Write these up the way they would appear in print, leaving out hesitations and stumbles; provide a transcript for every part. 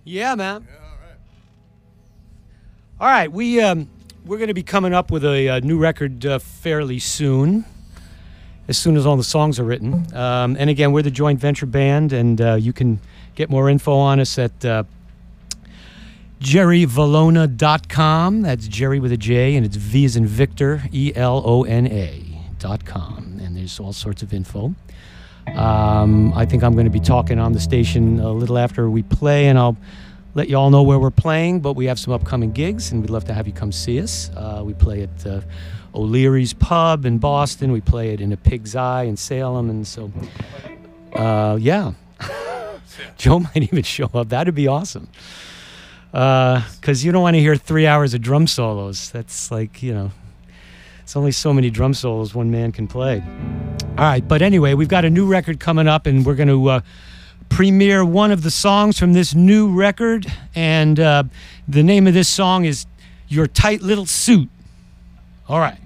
Yeah, man. Yeah, All right, we're going to be coming up with a new record fairly soon as all the songs are written. And again, we're the joint venture band, and you can get more info on us at jerryvalona.com. That's Jerry with a J, and it's V as in Victor, ELONA.com. And there's all sorts of info. I think I'm going to be talking on the station a little after we play, and I'll let you all know where we're playing, but we have some upcoming gigs, and we'd love to have you come see us. We play at O'Leary's Pub in Boston. We play it in a Pig's Eye in Salem, and so, yeah. Joe might even show up. That'd be awesome. Because you don't want to hear 3 hours of drum solos. That's like, it's only so many drum solos one man can play. All right, but anyway, we've got a new record coming up, and we're going to premiere one of the songs from this new record, and the name of this song is Your Tight Little Suit. All right.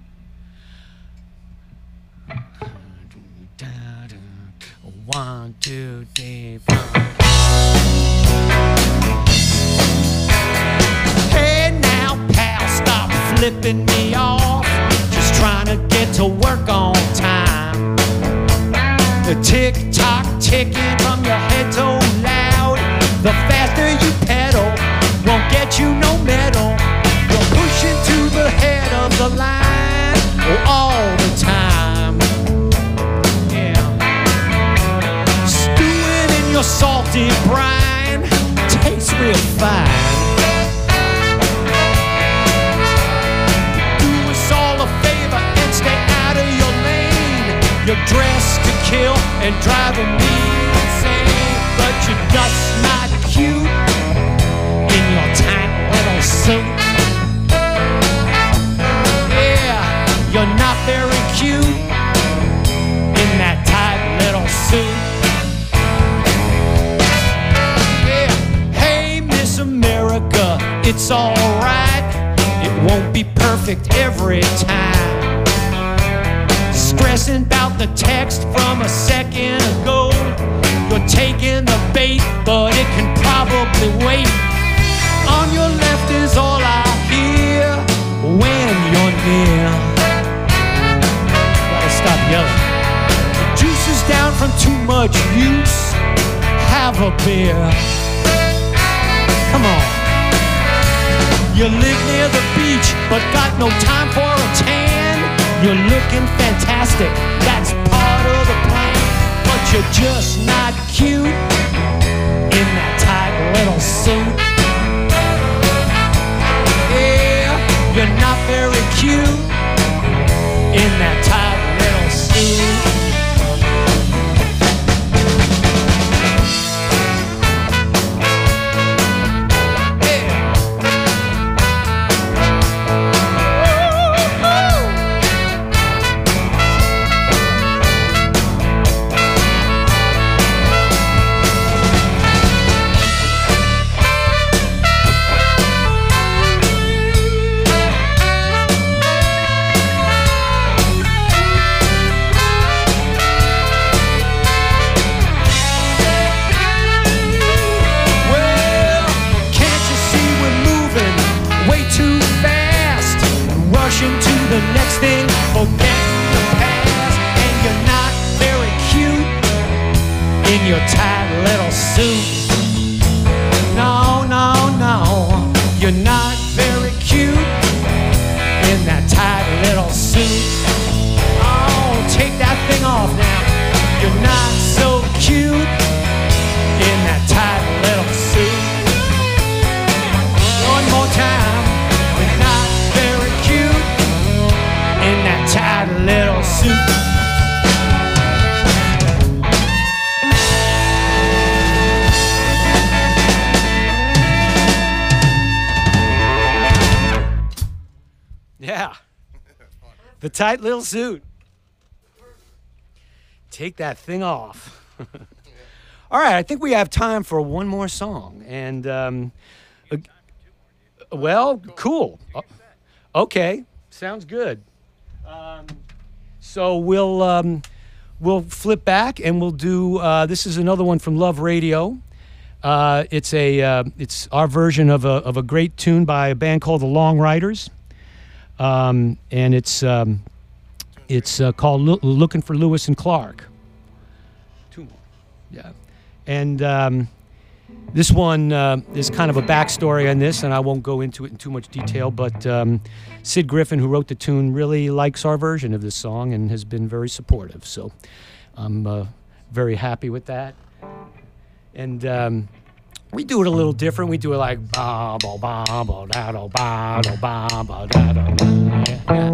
One, two, three, four. Hey now, pal, stop flipping me off. Just trying to get to work on time. The tick-tock ticking from your head so loud. The faster you pedal won't get you no medal. You're pushing to the head of the line all the time. Yeah. Stewing in your salty brine tastes real fine. Do us all a favor and stay out of your lane. You're dressed to kill and driving me insane, but you're just not cute in your tight little suit. Yeah, you're not very cute in that tight little suit. Yeah, hey Miss America, it's alright. It won't be perfect every time. Stressing about the text from a second ago. You're taking the bait, but it can probably wait. On your left is all I hear when you're near. Gotta stop yelling. The juice is down from too much use. Have a beer. Come on. You live near the beach, but got no time for a tan. You're looking fantastic, that's part of the plan. But you're just not cute in that tight little suit. Yeah, you're not very cute in that tight little suit. The next thing, forgetting the past. And you're not very cute in your tight little suit. No, no, no, you're not very cute in that tight little suit. Oh, take that thing off now. You're not so cute in that tight little suit. One more time. You're not very cute in that tight little suit. Yeah. The tight little suit. Take that thing off. All right, I think we have time for one more song. And, well, cool. Okay, sounds good. So we'll flip back and we'll do, this is another one from Love Radio. It's our version of a great tune by a band called the Long Riders, and it's called "Looking for Lewis and Clark." Two more, yeah, and this one is kind of a backstory on this, and I won't go into it in too much detail. But Sid Griffin, who wrote the tune, really likes our version of this song and has been very supportive. So I'm very happy with that. And we do it a little different. We do it like ba ba ba ba da da ba da ba ba da da.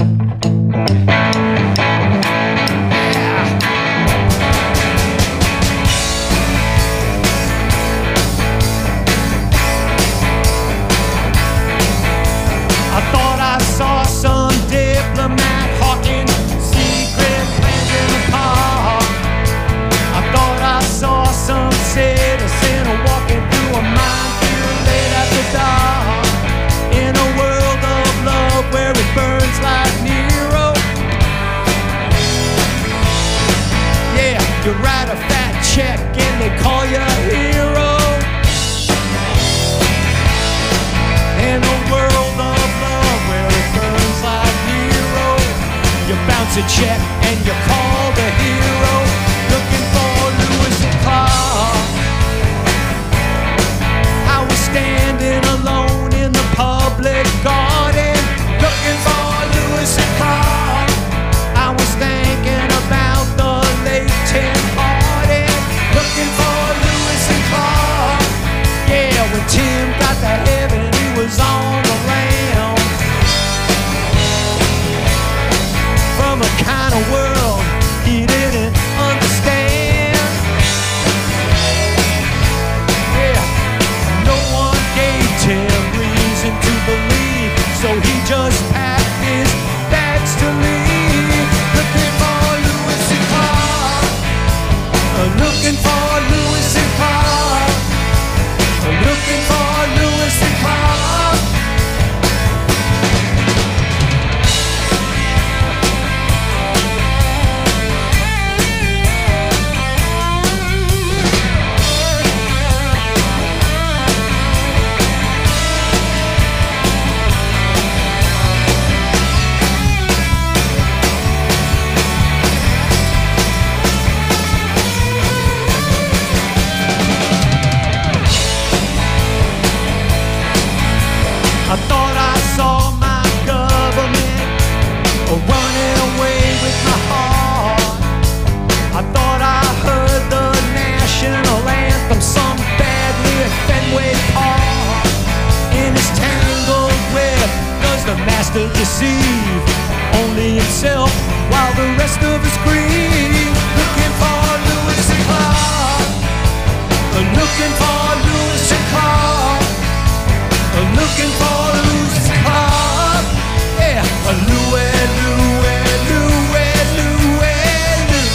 I thought I saw some diplomat hawking secret plans in the park. I thought I saw some citizen walking through a minefield late after dark. In a world of love where it burns like Nero. Yeah, you write a fat check and they call you a hero. In a world of love where it burns like Nero, you bounce a check and you call the hero. Looking for Lewis and Clark. I was standing alone in the public garden, looking for Lewis and Clark. I was thinking about the late Tim Hardin, looking for Lewis and Clark. Yeah, when Tim got to heaven, he was on the lam. From a kind of world he didn't understand. Yeah, no one gave Tim reason to believe, so he just packed his bags to leave. Looking for Lewis and Clark. Looking for Lewis and Clark. Looking for Lewis and Clark. I thought I saw my government running away with my heart. I thought I heard the national anthem, some badly at Fenway Park. In his tangled web, does the master deceive only himself while the rest of us grieve? Looking for Lewis and Clark. Looking for Lewis and Clark. Looking for Lewis and Clark. Yeah, Louie, Louie, Louie, Louie, Lou.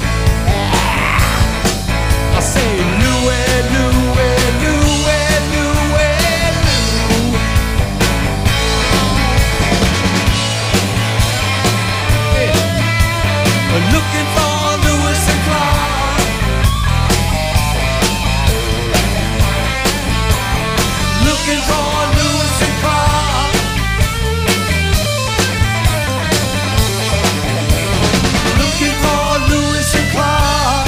I say Louie, Louie, Louie, Louie, Lou. Yeah, looking for Lewis and Clark. Looking for Lewis and Clark. Looking for Lewis and Clark.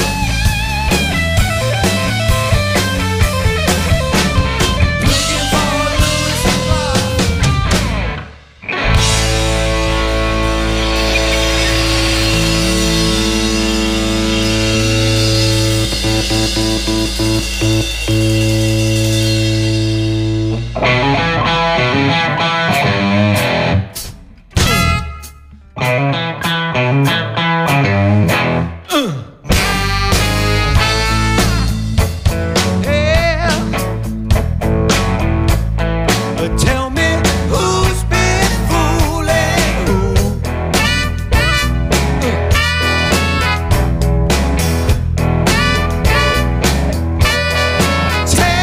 Looking for Lewis and tell me who's been fooling who. Tell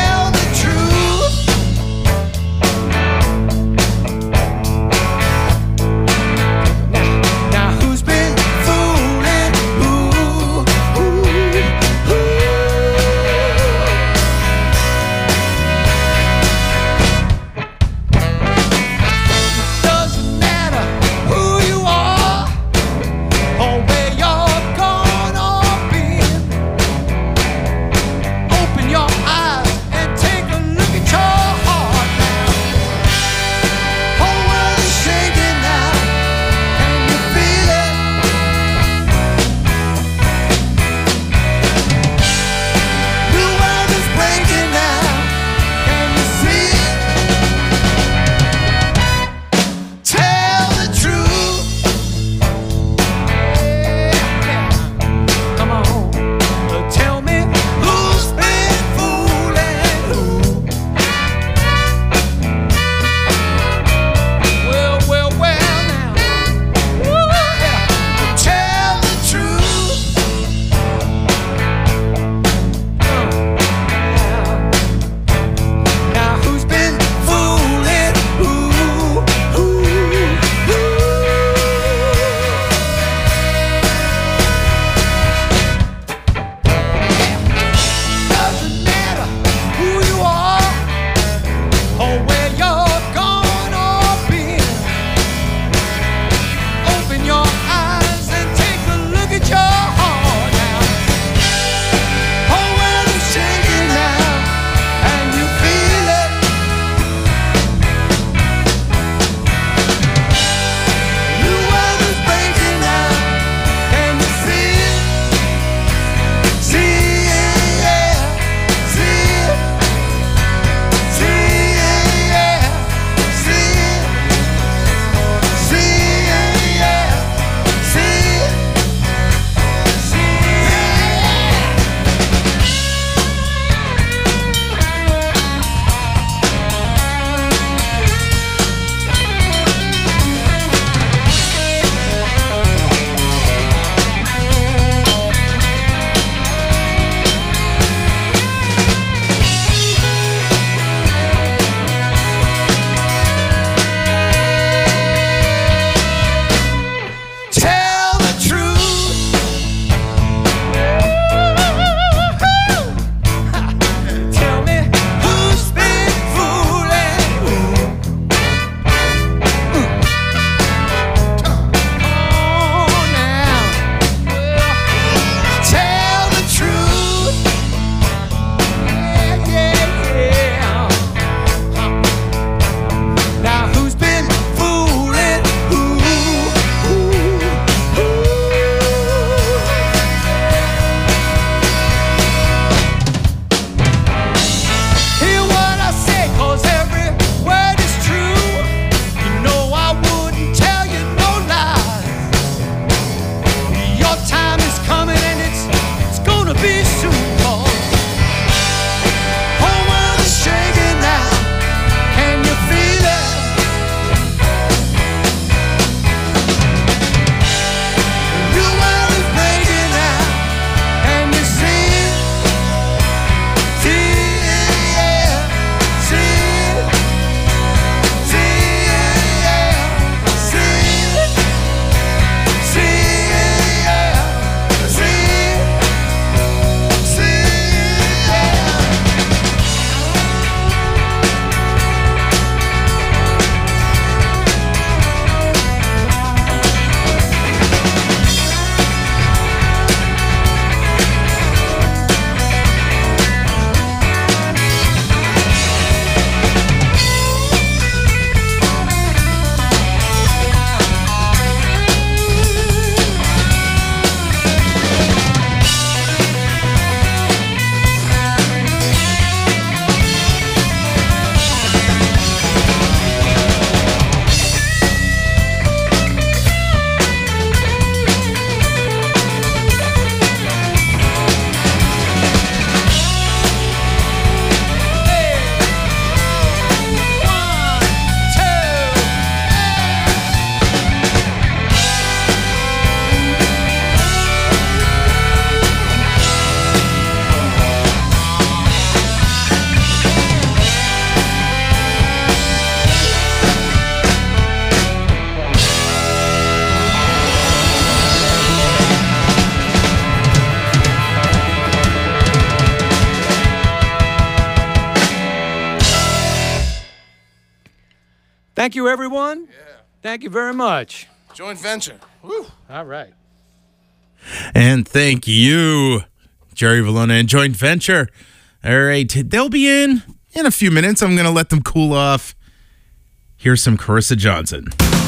Thank you, everyone. Yeah. Thank you very much. Joint venture. Woo. All right. And thank you, Jerry Valona and Joint Venture. All right, they'll be in a few minutes. I'm going to let them cool off. Here's some Carissa Johnson.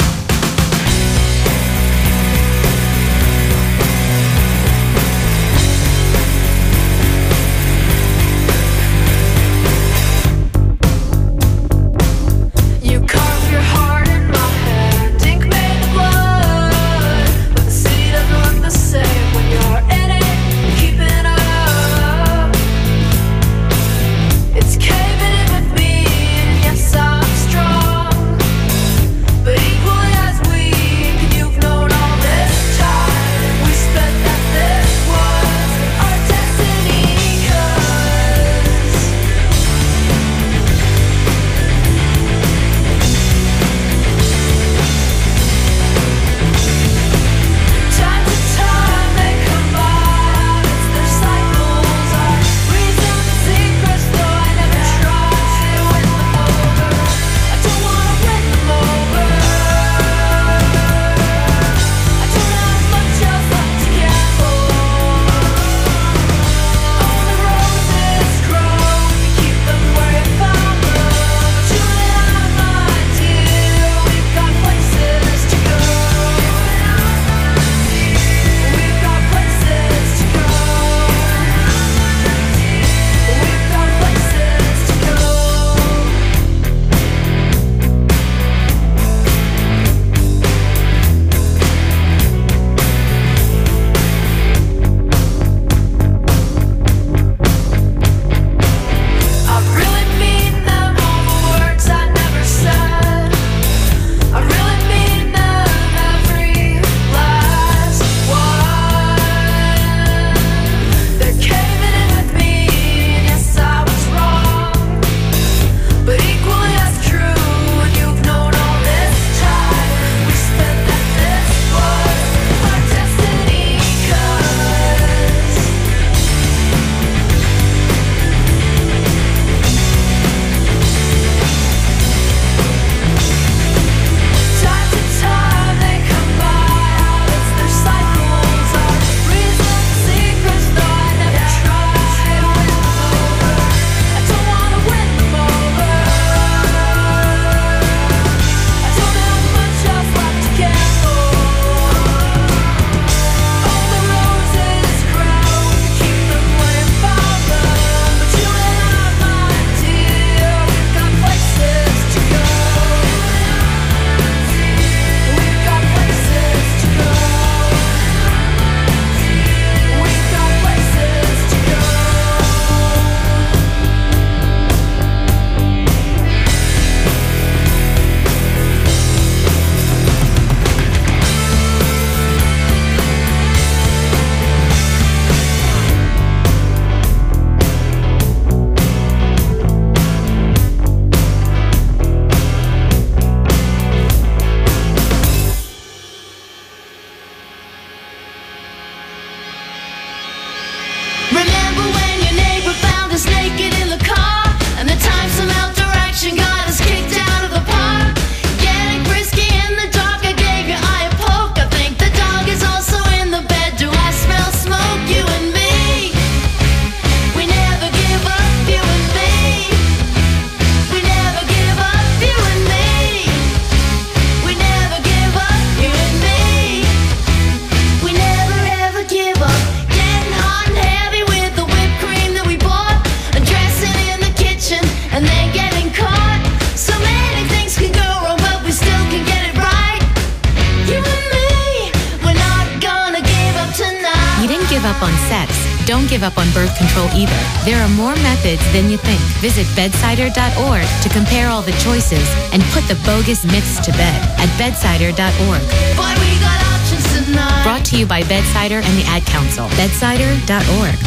on sex. Don't give up on birth control either. There are more methods than you think. Visit bedsider.org to compare all the choices and put the bogus myths to bed at bedsider.org. Boy, we got options tonight. Brought to you by Bedsider and the Ad Council. Bedsider.org.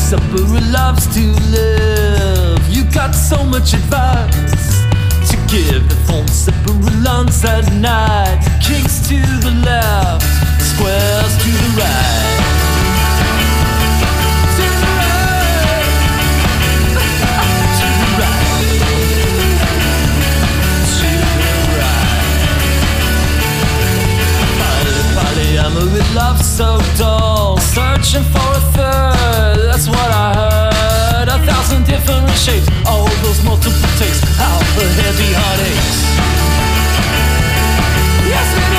supper loves to live. You got so much advice to give. The phone supper lunch at night. Kings to the left, squares to the right. To the right. To the right. To the right. Polyamory with love so dull. Searching for a third, that's what I heard. 1,000 different shapes, all those multiple takes. How the heavy heartaches. Yes, it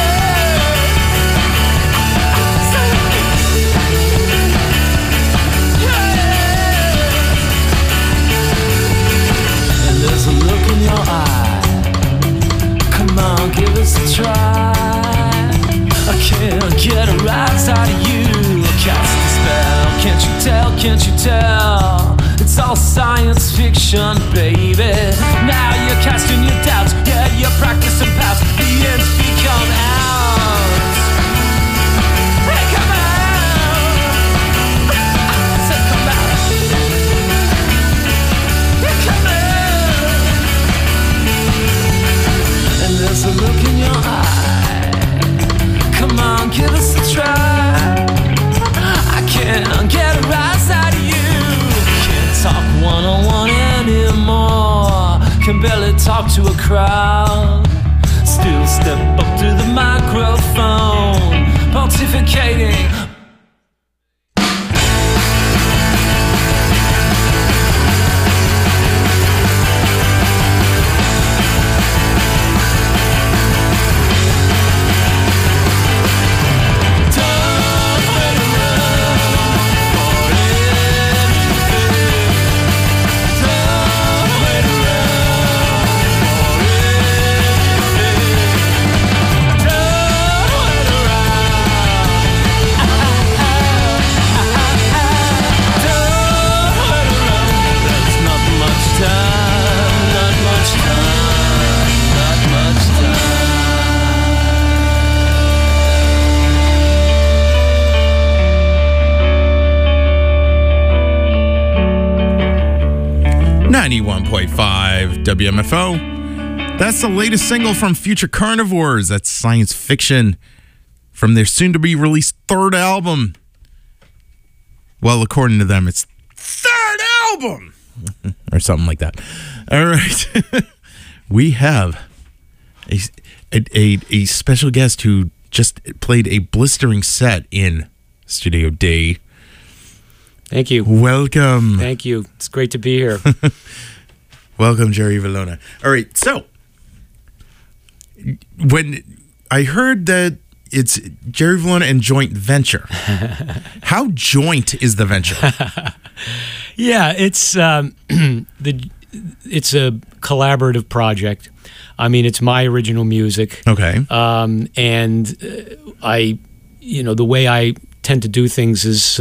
is. And there's a look in your eye. Come on, give us a try. I can't get a rise out of you. Cast a spell, can't you tell, can't you tell? It's all science fiction, baby. Now you're casting your doubts, yeah, you're practicing past. The ends become out. Hey, come out. I said come out. Hey, come out. And there's a look in your eye. Come on, give us a try. I can't get a rise out of you. Can't talk one-on-one anymore. Can barely talk to a crowd. Still step up to the microphone, pontificating. 91.5 WMFO. That's the latest single from Future Carnivores. That's Science Fiction from their soon-to-be released third album. Well, according to them, it's third album or something like that. All right. We have a special guest who just played a blistering set in Studio D. Thank you. Welcome. Thank you. It's great to be here. Welcome, Jerry Valona. All right, so when I heard that it's Jerry Valona and Joint Venture, how joint is the venture? Yeah, it's it's a collaborative project. I mean, it's my original music. Okay. And I, the way I tend to do things is,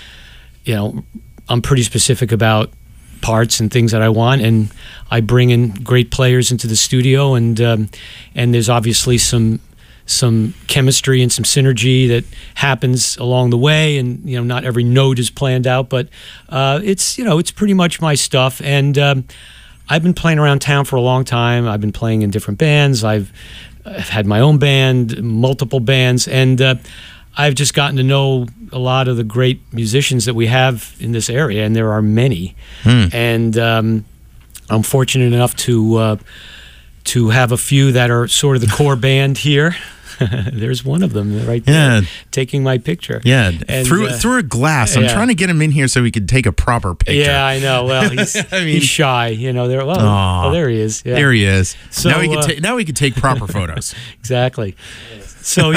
I'm pretty specific about parts and things that I want, and I bring in great players into the studio, and there's obviously some chemistry and some synergy that happens along the way, and not every note is planned out, but it's pretty much my stuff. And I've been playing around town for a long time. I've been playing in different bands. I've had my own band, multiple bands, and I've just gotten to know a lot of the great musicians that we have in this area, and there are many. And I'm fortunate enough to have a few that are sort of the core band here. There's one of them right there, taking my picture. Yeah, and, through a glass. I'm trying to get him in here so we could take a proper picture. Yeah, I know. Well, he's shy. There. Oh, there he is. Yeah. There he is. So now we can take proper photos. Exactly. So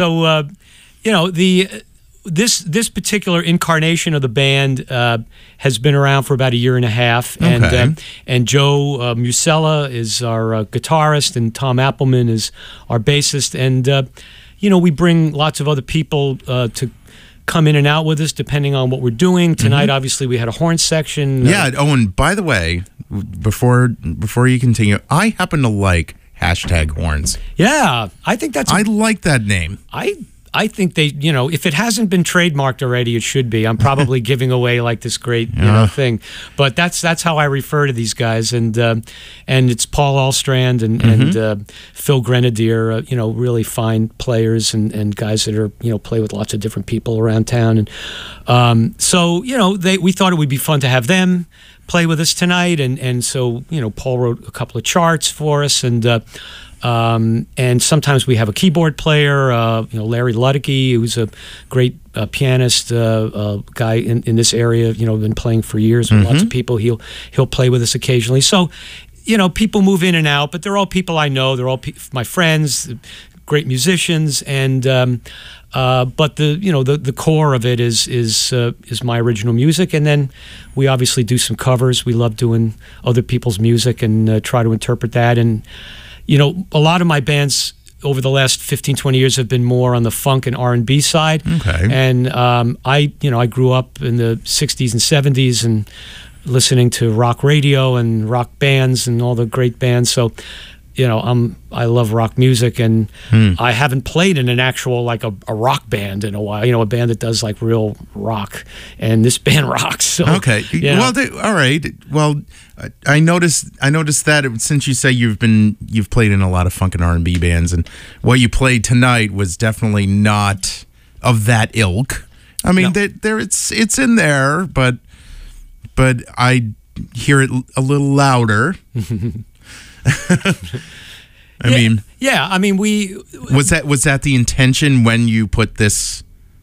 this particular incarnation of the band has been around for about a year and a half, and Joe Musella is our guitarist, and Tom Appleman is our bassist, and we bring lots of other people to come in and out with us depending on what we're doing. Tonight, obviously, we had a horn section. Yeah. Oh, and by the way, before you continue, I happen to like #horns. Yeah, I think that's. I like that name. I think they, if it hasn't been trademarked already, it should be. I'm probably giving away like this great, thing. But that's how I refer to these guys, and it's Paul Allstrand and Phil Grenadier, really fine players and guys that are, play with lots of different people around town, and so we thought it would be fun to have them play with us tonight, and so Paul wrote a couple of charts for us, and sometimes we have a keyboard player, Larry Ludicky, who's a great pianist, guy in this area, been playing for years with lots of people. He'll play with us occasionally. So, people move in and out, but they're all people I know. They're all my friends, great musicians, and but the core of it is my original music, and then we obviously do some covers. We love doing other people's music and try to interpret that. And a lot of my bands over the last 15, 20 years have been more on the funk and R&B side. Okay. And I grew up in the 60s and 70s and listening to rock radio and rock bands and all the great bands. So I love rock music, and I haven't played in an actual like a rock band in a while. A band that does like real rock, and this band rocks. So, okay, well, all right. Well, I noticed that since you say you've played in a lot of funk and R&B bands, and what you played tonight was definitely not of that ilk. I mean, there it's in there, but I hear it a little louder. I mean, was that the intention when you put this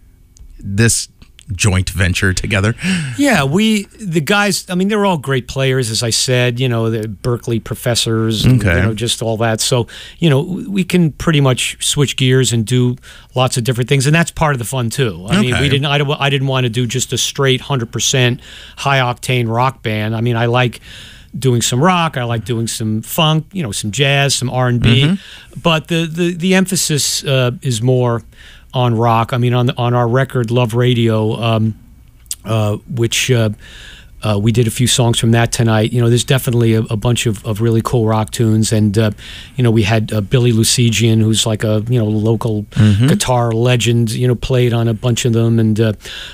joint venture together? Yeah, the guys, I mean, they're all great players, as I said, the Berkeley professors, and, just all that. So, we can pretty much switch gears and do lots of different things, and that's part of the fun too. I mean, I didn't want to do just a straight 100% high octane rock band. I mean, I like doing some rock, I like doing some funk, some jazz, some R&B, but the emphasis is more on rock. I mean, on our record Love Radio, which we did a few songs from that tonight. There's definitely a bunch of really cool rock tunes, and we had Billy Lucigian, who's like a local guitar legend, played on a bunch of them, and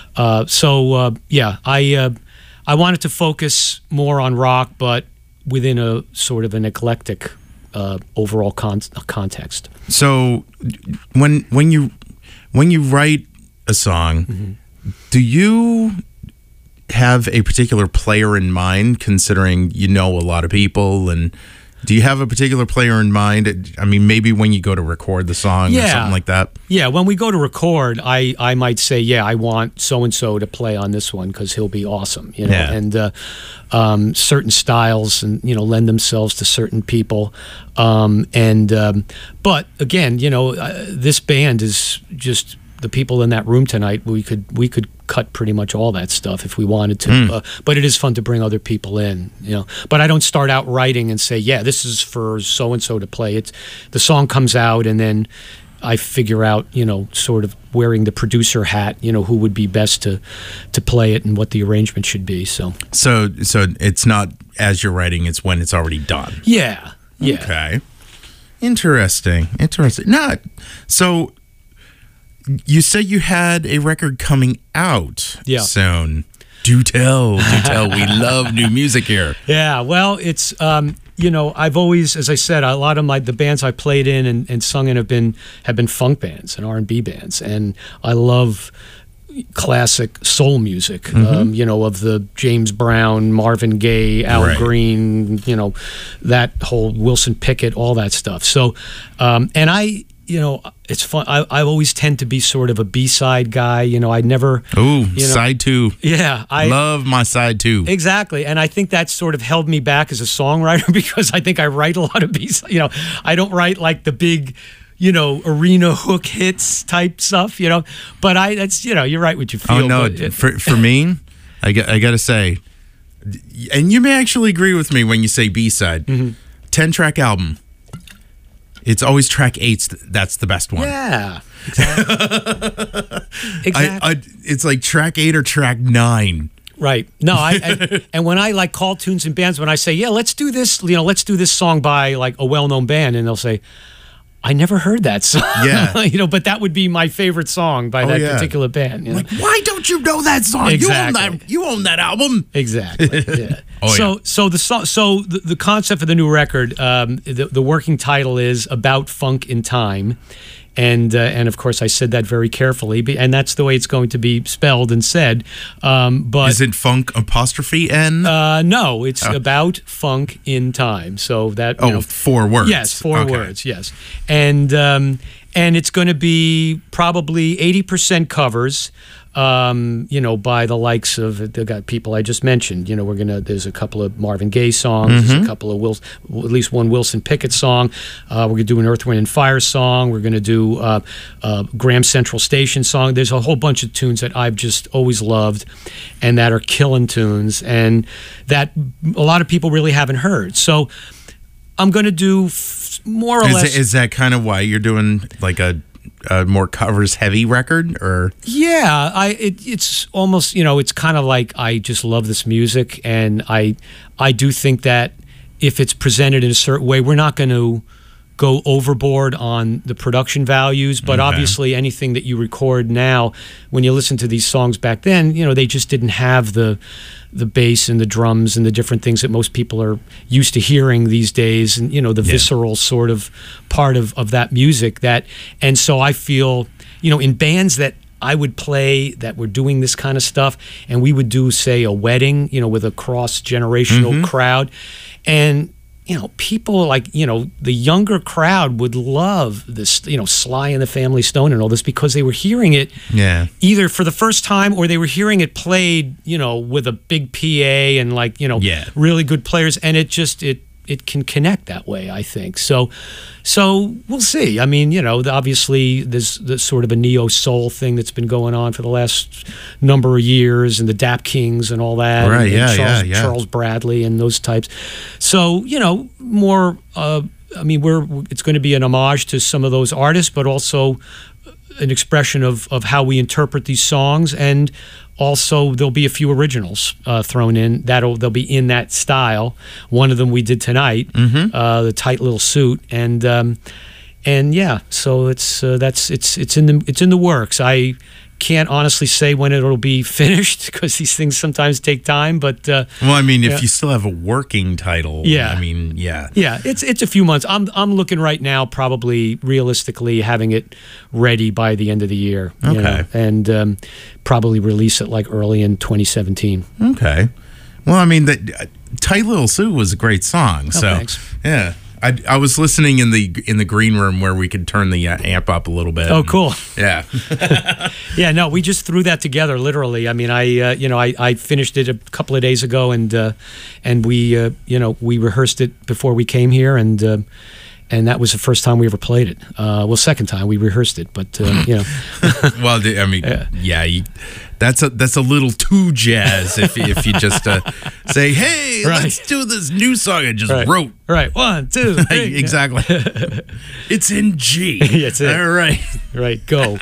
I wanted to focus more on rock, but within a sort of an eclectic overall context. So, when you write a song, do you have a particular player in mind? Considering a lot of people, and do you have a particular player in mind? I mean, maybe when you go to record the song or something like that. Yeah, when we go to record, I might say, I want so-and-so to play on this one because he'll be awesome, and certain styles and, lend themselves to certain people. But again, this band is just the people in that room tonight. We could cut pretty much all that stuff if we wanted to, but it is fun to bring other people in, But I don't start out writing and say, this is for so and so to play. The song comes out, and then I figure out, sort of wearing the producer hat, who would be best to play it and what the arrangement should be. So it's not as you're writing; it's when it's already done. Yeah. Okay. Interesting. So. You said you had a record coming out soon. Do tell. We love new music here. Yeah, well, it's, I've always, as I said, a lot of the bands I played in and sung in have been funk bands and R&B bands. And I love classic soul music, of the James Brown, Marvin Gaye, Al Green, that whole Wilson Pickett, all that stuff. So, and it's fun. I always tend to be sort of a B-side guy. I never... side two. Yeah. I love my side two. Exactly. And I think that sort of held me back as a songwriter because I think I write a lot of B-side. I don't write like the big, arena hook hits type stuff, But that's, you write what you feel. Oh, no. For me, I got to say, and you may actually agree with me when you say B-side, 10-track album. It's always track 8. That's the best one. Yeah, exactly. It's like track 8 or track 9. Right. No, and when I like call tunes and bands, when I say, let's do this, let's do this song by like a well-known band, and they'll say, I never heard that song. Yeah. You know, but that would be my favorite song by that yeah. particular band. You know? Like, why don't you know that song? Exactly. You own that album. Exactly. Yeah. Oh, yeah. So the concept of the new record, the working title is About Funk in Time. And of course, I said that very carefully, and that's the way it's going to be spelled and said. But Is it funk apostrophe N? no, it's About Funk in Time. So that you know, 4 words. Yes, 4 Okay. words. Yes, and it's going to be probably 80% covers. You know, by the likes of the people I just mentioned. You know, there's a couple of Marvin Gaye songs, there's a couple of at least one Wilson Pickett song. We're gonna do an Earth, Wind and Fire song. We're gonna do Graham Central Station song. There's a whole bunch of tunes that I've just always loved, and that are killing tunes, and that a lot of people really haven't heard. So I'm gonna do more or less. Is that kind of why you're doing like a more covers heavy record, or Yeah, it's almost, you know, it's kind of like I just love this music, and I do think that if it's presented in a certain way, we're not going to go overboard on the production values, but obviously anything that you record now, when you listen to these songs back then, you know, they just didn't have the bass and the drums and the different things that most people are used to hearing these days, and you know, the visceral sort of part of that music. And so I feel, you know, in bands that I would play that were doing this kind of stuff, and we would do, say, a wedding, you know, with a cross-generational crowd, and you know, people like, you know, the younger crowd would love this, you know, Sly and the Family Stone and all this, because they were hearing it either for the first time, or they were hearing it played, you know, with a big PA and like, you know, really good players, and it just it can connect that way, I think. So we'll see. I mean, you know, obviously there's sort of a neo-soul thing that's been going on for the last number of years, and the Dap Kings and all that. Right, and Charles Bradley and those types. So, you know, more, I mean, it's going to be an homage to some of those artists, but also an expression of how we interpret these songs, and also there'll be a few originals thrown in they'll be in that style. One of them we did tonight, the Tight Little Suit, and yeah, so it's in the works. I can't honestly say when it'll be finished, because these things sometimes take time. But well, I mean, if you still have a working title, I mean, it's a few months. I'm looking right now, probably realistically having it ready by the end of the year. Okay, you know, and probably release it like early in 2017. Okay, well, I mean, that Tight Little Suit was a great song. So thanks. Yeah. I was listening in the green room where we could turn the amp up a little bit. Oh, cool. Yeah. Yeah, no, we just threw that together, literally. I mean, I finished it a couple of days ago, and we we rehearsed it before we came here, and that was the first time we ever played it. Well, second time we rehearsed it, but you know. Well, I mean, that's a little too jazz if you just say, "Hey, let's do this new song I just wrote." Right, 1, 2, 3. Exactly. It's in G. That's it. All right. Right, go.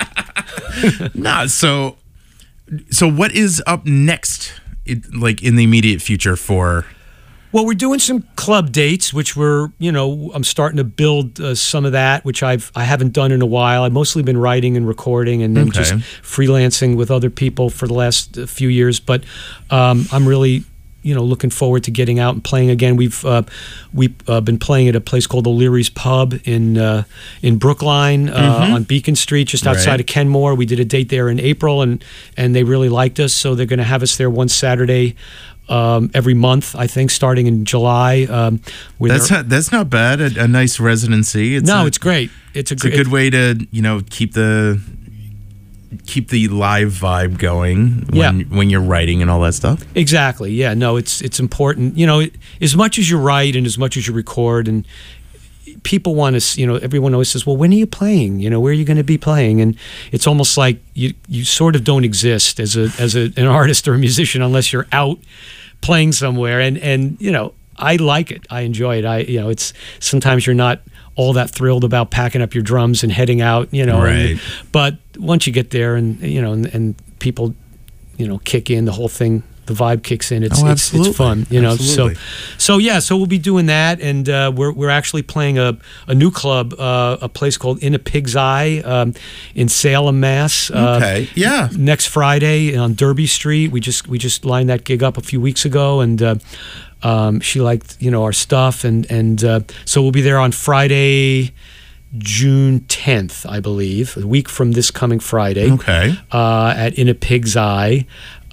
Nah, so what is up next, like in the immediate future for? Well, we're doing some club dates, which I'm starting to build some of that, which I haven't done in a while. I've mostly been writing and recording, and then just freelancing with other people for the last few years. But I'm really, looking forward to getting out and playing again. We've been playing at a place called O'Leary's Pub in Brookline on Beacon Street, just outside of Kenmore. We did a date there in April, and they really liked us, so they're going to have us there one Saturday every month, I think, starting in July. That's not bad. A nice residency. It's great. It's a good way to keep the live vibe going when you're writing and all that stuff. Exactly. Yeah. No, it's important. As much as you write and as much as you record, and people want to, everyone always says, well, when are you playing? Where are you going to be playing? And it's almost like you sort of don't exist as an artist or a musician unless you're out playing somewhere. And I like it. I enjoy it. It's sometimes you're not all that thrilled about packing up your drums and heading out, but once you get there and people, kick in, the whole thing the vibe kicks in. It's absolutely. it's fun, you know. Absolutely. So we'll be doing that, and we're actually playing a new club, a place called In a Pig's Eye in Salem, Mass. Okay. Yeah. Next Friday on Derby Street. We just lined that gig up a few weeks ago, and she liked our stuff, and so we'll be there on Friday, June 10th, I believe, a week from this coming Friday. Okay. At In a Pig's Eye,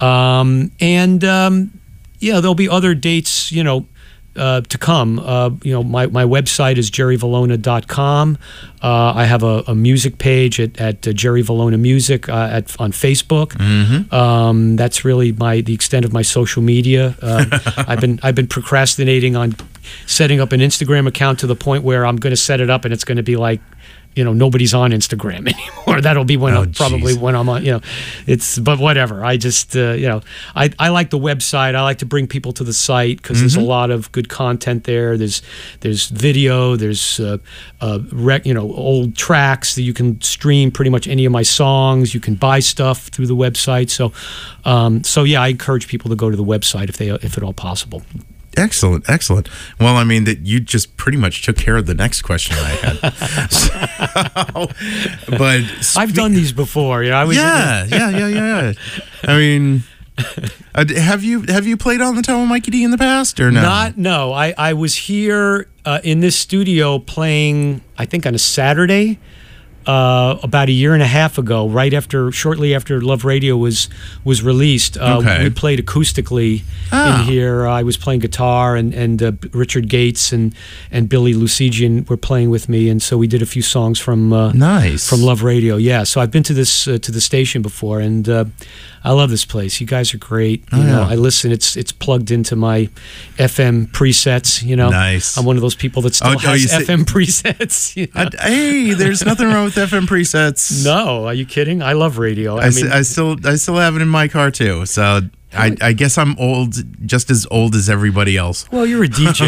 there'll be other dates, to come. My website is jerryvalona.com. I have a music page at Jerry Valona Music on Facebook. Mm-hmm. That's really the extent of my social media. I've been procrastinating on setting up an Instagram account to the point where I'm going to set it up and it's going to be like, nobody's on Instagram anymore. That'll be when when I'm on, but whatever. I just, I like the website. I like to bring people to the site because there's a lot of good content there. There's video, there's, old tracks that you can stream pretty much any of my songs. You can buy stuff through the website. So I encourage people to go to the website if at all possible. Excellent. Well, I mean, that you just pretty much took care of the next question I had. But I've done these before. Yeah. I mean, have you played on the Tower Mikey D in the past or no? No. I was here in this studio playing, I think, on a Saturday. About a year and a half ago, shortly after Love Radio was released, we played acoustically in here. I was playing guitar, and Richard Gates and Billy Lucigian were playing with me, and so we did a few songs from Love Radio. Yeah, so I've been to the station before, and I love this place. You guys are great. I listen. It's plugged into my FM presets. Nice. I'm one of those people that still has FM presets. Hey, there's nothing wrong with FM presets. No, are you kidding? I love radio. I still have it in my car too. So I guess I'm old, just as old as everybody else. Well, you're a DJ,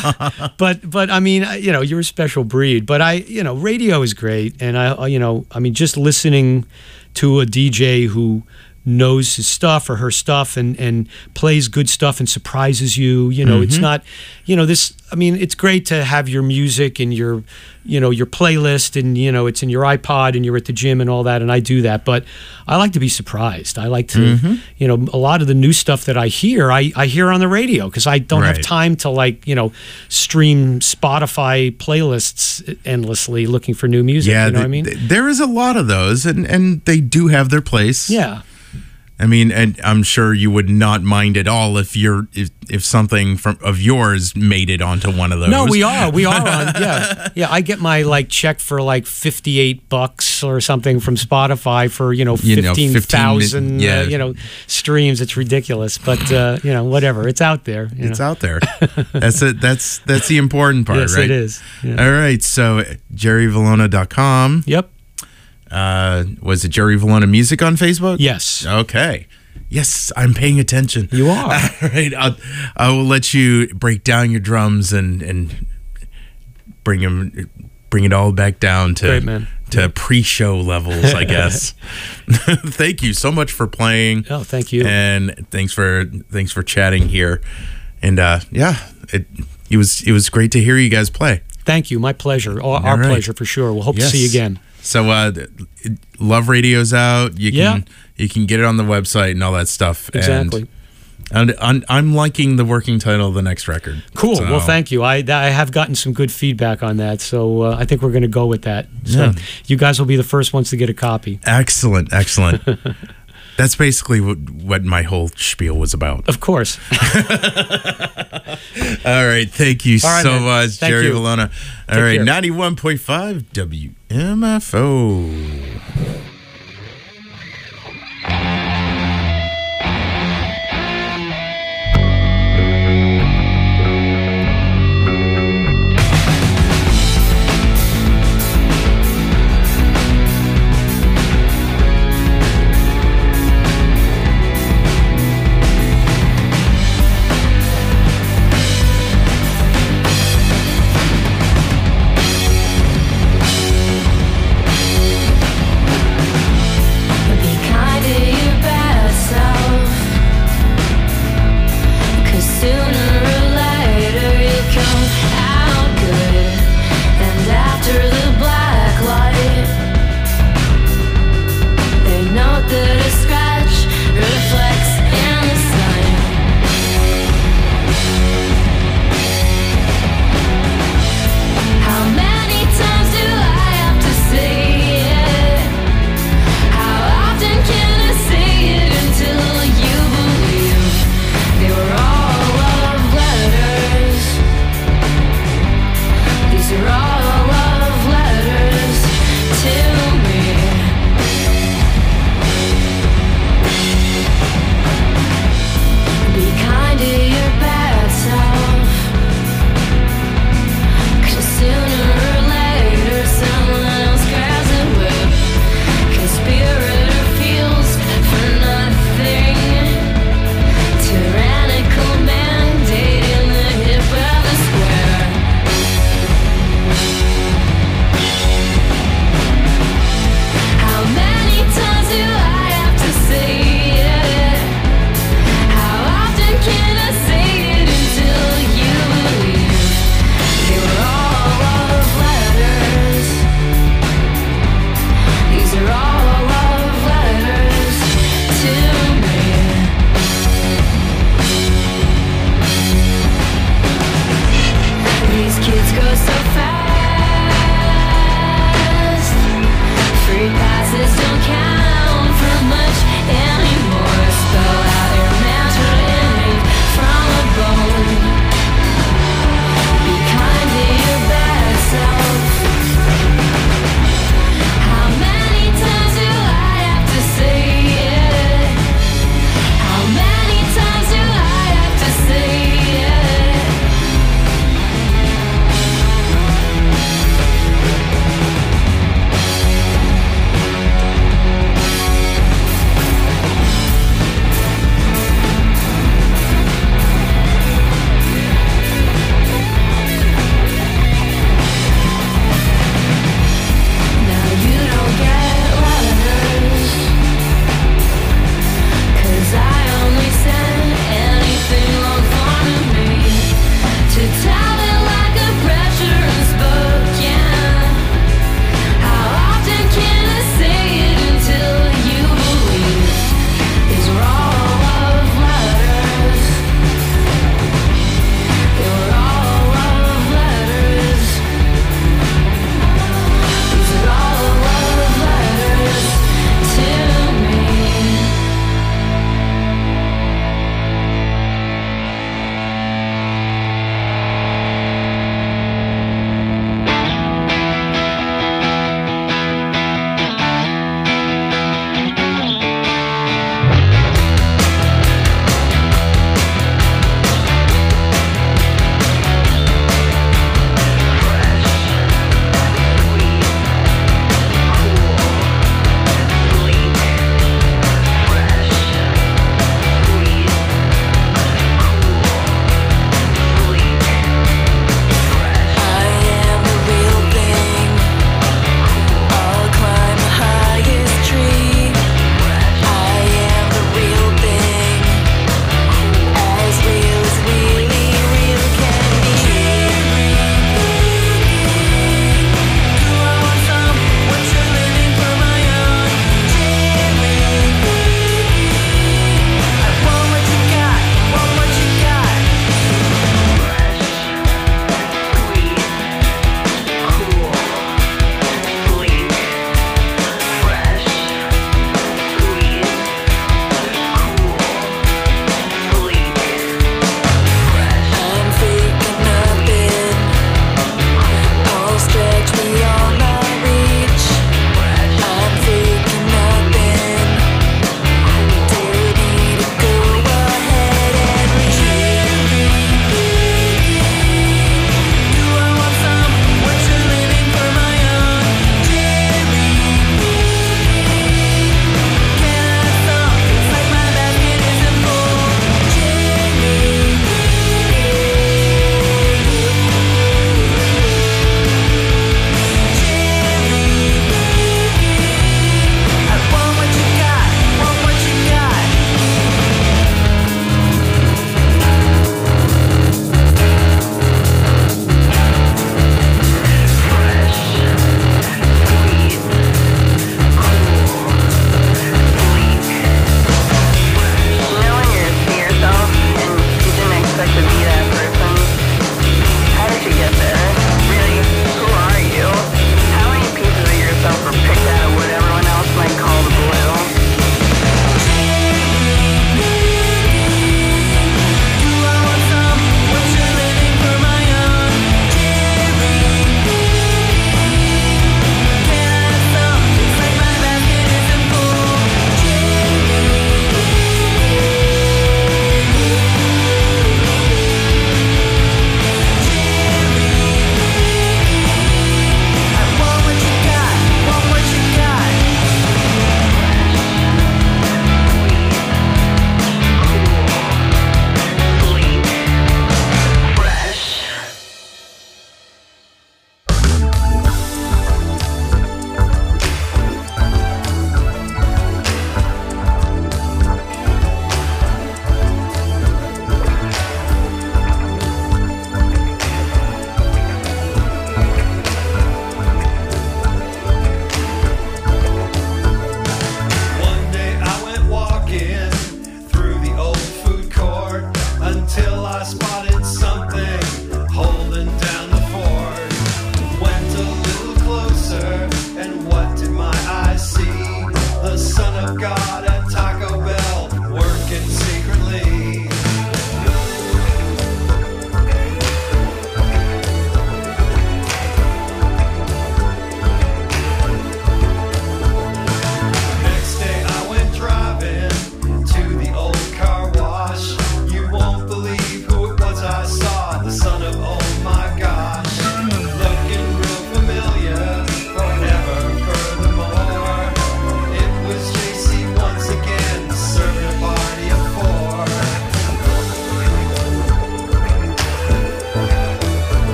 but I mean, you're a special breed. But radio is great, and I mean, just listening to a DJ who knows his stuff or her stuff and plays good stuff and surprises you. It's not, this. I mean, it's great to have your music and your playlist and it's in your iPod and you're at the gym and all that, and I do that. But I like to be surprised. I like to, a lot of the new stuff that I hear on the radio because I don't have time to stream Spotify playlists endlessly looking for new music. Yeah, you know what I mean? There is a lot of those, and they do have their place. Yeah. I mean, and I'm sure you would not mind at all if something of yours made it onto one of those. No, we are on. Yeah. I get my check for $58 or something from Spotify for 15,000 streams. It's ridiculous, but whatever. It's out there. It's out there. That's it. That's the important part, yes, right? It is. Yeah. All right. So JerryValona.com. Yep. Was it Jerry Valona Music on Facebook? Yes. Okay. Yes, I'm paying attention. You are. All right. I will let you break down your drums and bring it all back down to pre-show levels, I guess. Thank you so much for playing. Oh, thank you. And thanks for chatting here. And it was great to hear you guys play. Thank you. My pleasure. Our pleasure for sure. We'll hope to see you again. So Love Radio's out. You can get it on the website and all that stuff. Exactly. And I'm liking the working title of the next record. Cool. So. Well, thank you. I have gotten some good feedback on that, so I think we're going to go with that. So you guys will be the first ones to get a copy. Excellent. That's basically what my whole spiel was about. Of course. All right. Thank you so much, Thank Jerry you. Valona. All right. 91.5 WMFO.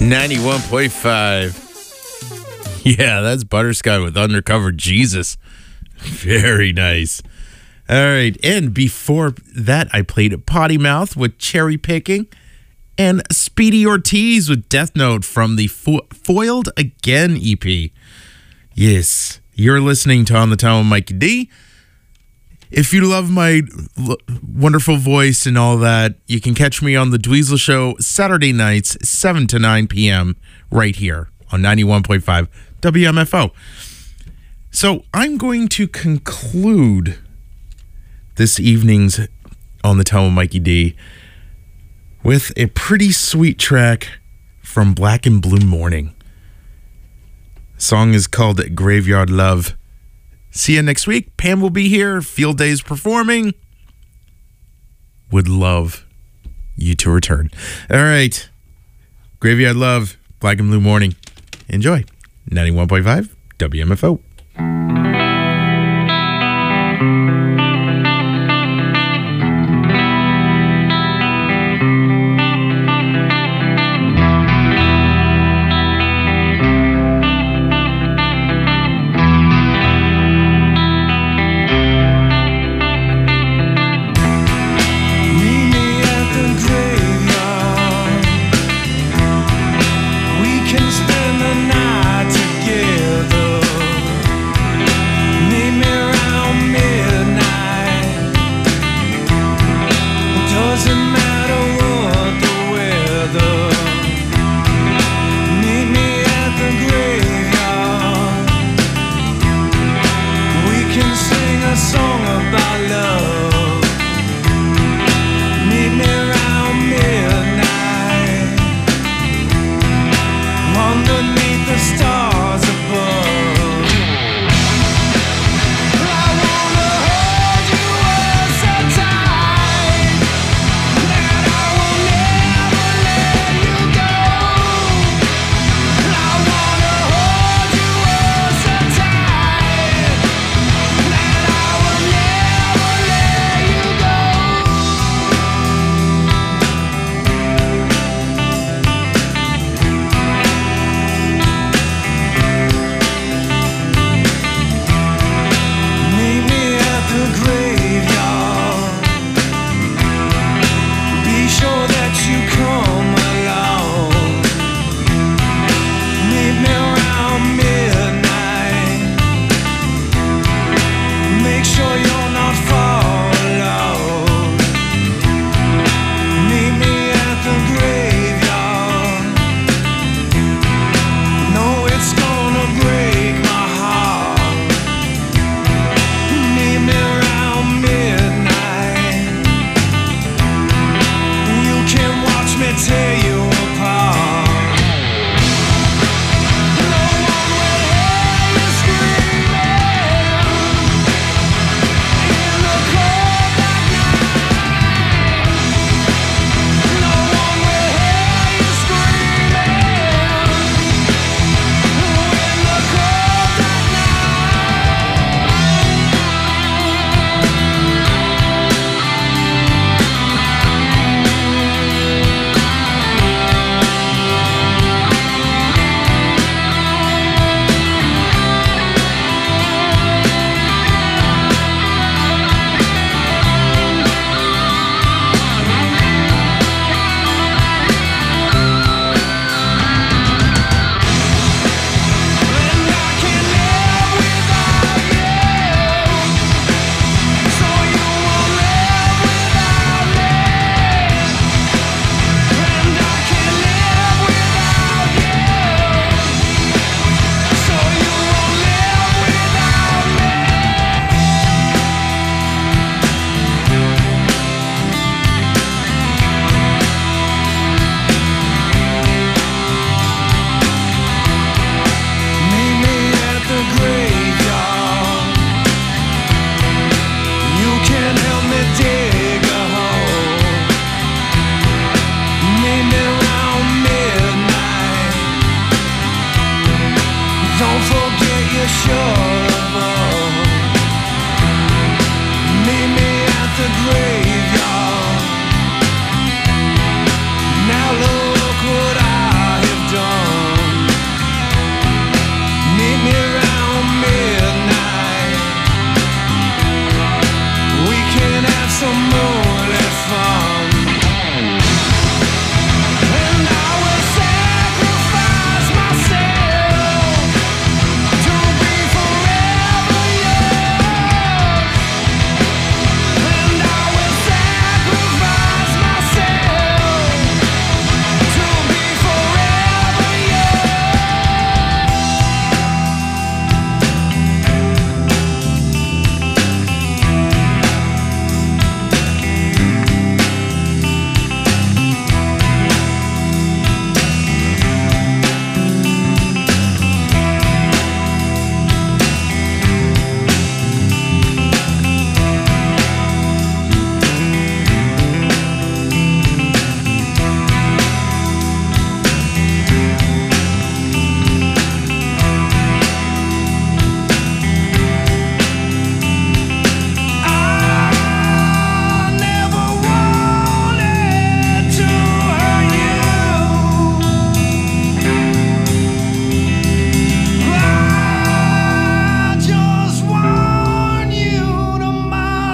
91.5. Yeah, that's Buttersky with Undercover Jesus. Very nice. All right. And before that, I played Potty Mouth with Cherry Picking and Speedy Ortiz with Death Note from the Foiled Again EP. Yes, you're listening to On the Town with Mikey D. If you love my wonderful voice and all that, you can catch me on The Dweezil Show Saturday nights, 7 to 9 p.m. right here on 91.5 WMFO. So I'm going to conclude this evening's On the Town with Mikey D with a pretty sweet track from Black and Blue Morning. The song is called Graveyard Love. See you next week. Pam will be here. Field Day's performing. Would love you to return. All right. Graveyard Love, Black and Blue Morning. Enjoy. 91.5 WMFO.